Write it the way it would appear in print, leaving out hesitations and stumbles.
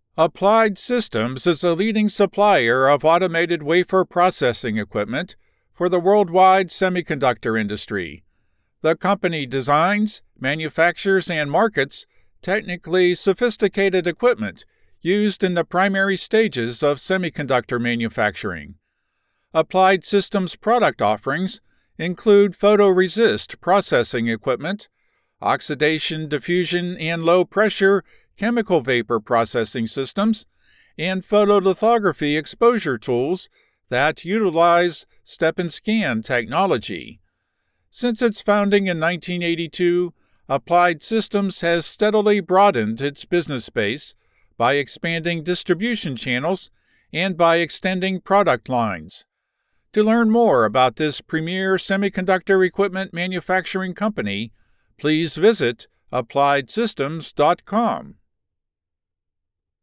Applied Systems is a leading supplier of automated wafer processing equipment for the worldwide semiconductor industry. The company designs, manufactures, and markets technically sophisticated equipment used in the primary stages of semiconductor manufacturing. Applied Systems product offerings include photoresist processing equipment, oxidation, diffusion, and low-pressure chemical vapor processing systems, and photolithography exposure tools that utilize step-and-scan technology. Since its founding in 1982, Applied Systems has steadily broadened its business base by expanding distribution channels and by extending product lines. To learn more about this premier semiconductor equipment manufacturing company, please visit appliedsystems.com.